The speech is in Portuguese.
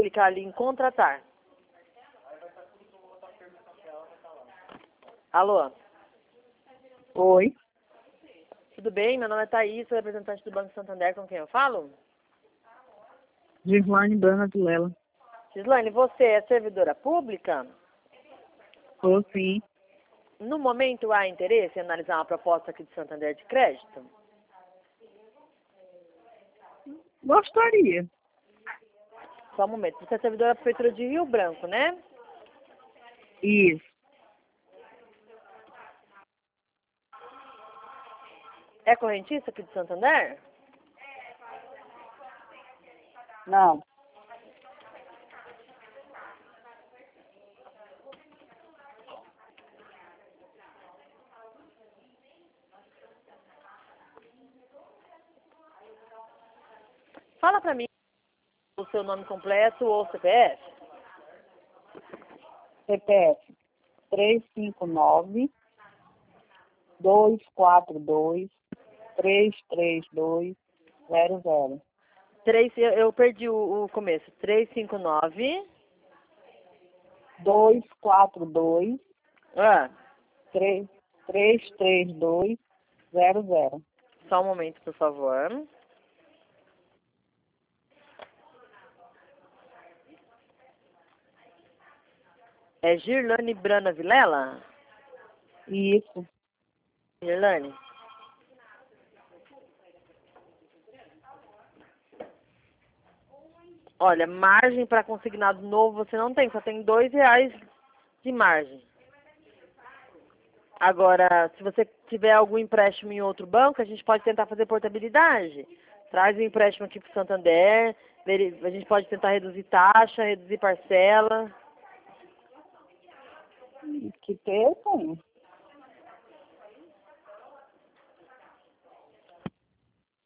clicar ali em contratar. Alô? Oi, Tudo bem? Meu nome é Thaís, sou representante do Banco Santander, com quem eu falo? Gislaine Brana Vilela. Gislaine, você é servidora pública? Sou sim. No momento, há interesse em analisar uma proposta aqui de Santander de crédito? Gostaria. Só um momento. Você é servidora da Prefeitura de Rio Branco, né? Isso. É correntista aqui de Santander? Não. Fala pra mim o seu nome completo ou CPF. CPF 359-242-33200. Eu perdi o começo. 359. 242 Ah, 33200. só um momento, por favor. É Girlane Brana Vilela? Isso. Girlane? Olha, margem para consignado novo você não tem, só tem R$ 2 de margem. Agora, se você tiver algum empréstimo em outro banco, a gente pode tentar fazer portabilidade. Traz o empréstimo aqui para o Santander, a gente pode tentar reduzir taxa, reduzir parcela. Que ter, tem.